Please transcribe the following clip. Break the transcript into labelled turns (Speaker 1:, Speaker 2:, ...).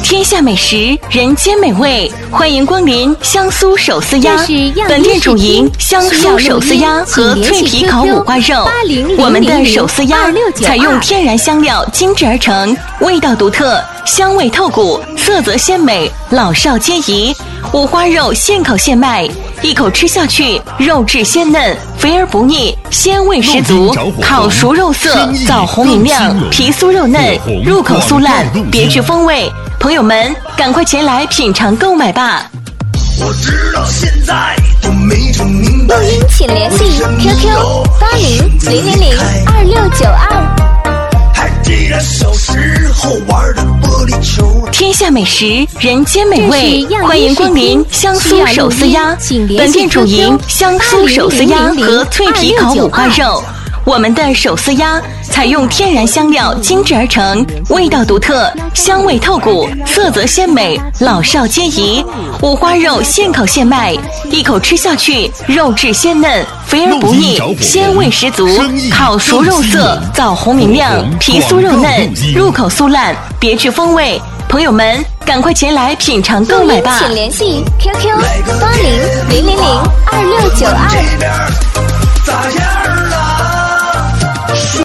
Speaker 1: 天下美食，人间美味，欢迎光临香酥手撕鸭。本店主营香酥手撕鸭和脆皮烤五花肉。我们的手撕鸭采用天然香料精制而成，味道独特，香味透骨，色泽鲜美，老少皆宜。五花肉现烤现卖，一口吃下去，肉质鲜嫩，肥而不腻，鲜味十足。烤熟肉色，枣红明亮，皮酥肉嫩，入口酥烂，别具风味。朋友们，赶快前来品尝购买吧！
Speaker 2: 我直到现在都没整明白。
Speaker 3: 录音请联系 QQ 800002，
Speaker 2: 还记得小时候玩的玻璃球。
Speaker 1: 天下美食，人间美味，欢迎光临香酥手撕鸭。本店主营香酥手撕鸭和脆皮烤五花肉。我们的手撕鸭采用天然香料精制而成，味道独特，香味透骨，色泽鲜美，老少皆宜。五花肉现烤现卖，一口吃下去，肉质鲜嫩，肥而不腻，鲜味十足。烤熟肉色，枣红明亮，皮酥肉嫩，入口酥烂，别具风味。朋友们，赶快前来品尝购买吧！
Speaker 3: 请联系 QQ 8000022692。